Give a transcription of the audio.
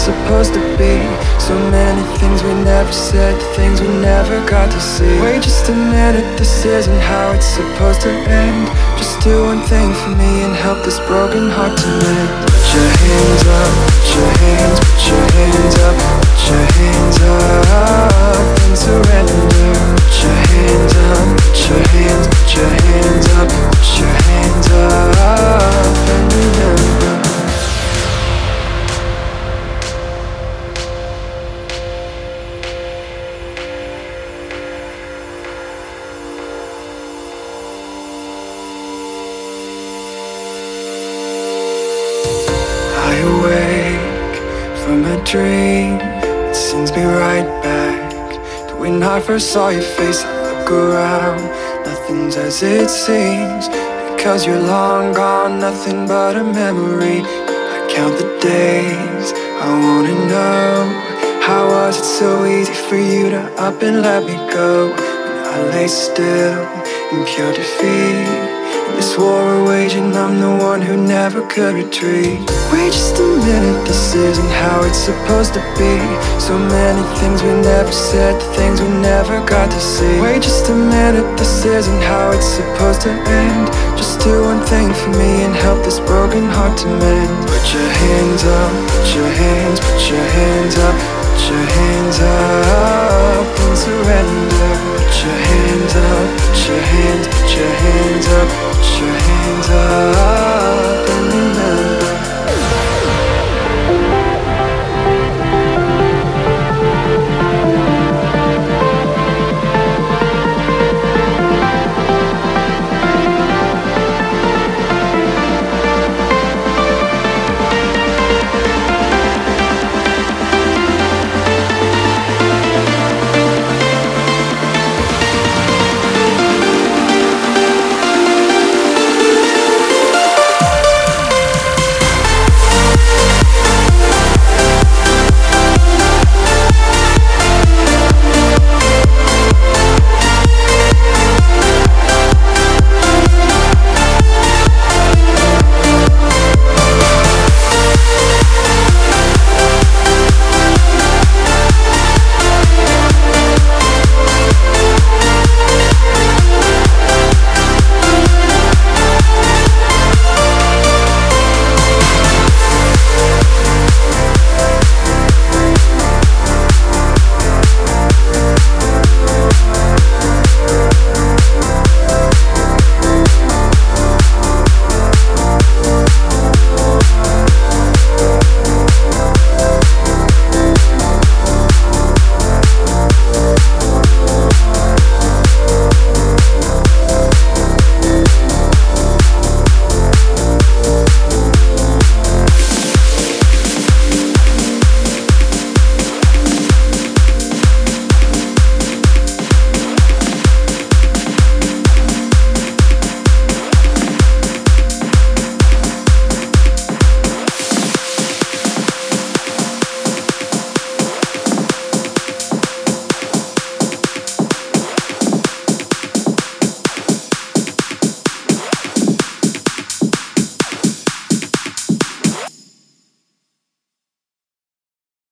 supposed to be. So many things we never said, things we never got to see. Wait just a minute, this isn't how it's supposed to end. Just do one thing for me and help this broken heart to mend. Put your hands up, put your hands, put your hands up, put your hands up and surrender. Put your hands up, put your hands, put your hands up, put your hands up and remember. I awake from a dream that sends me right back to when I first saw your face. I look around, nothing's as it seems, because you're long gone, nothing but a memory. I count the days, I wanna know, how was it so easy for you to up and let me go? When I lay still in pure defeat, this war we're waging, I'm the one who never could retreat. Wait just a minute, this isn't how it's supposed to be. So many things we never said, the things we never got to see. Wait just a minute, this isn't how it's supposed to end. Just do one thing for me and help this broken heart to mend. Put your hands up, put your hands, put your hands up, put your hands up and surrender. Put your hands up, put your hands, put your hands up, put your hands up.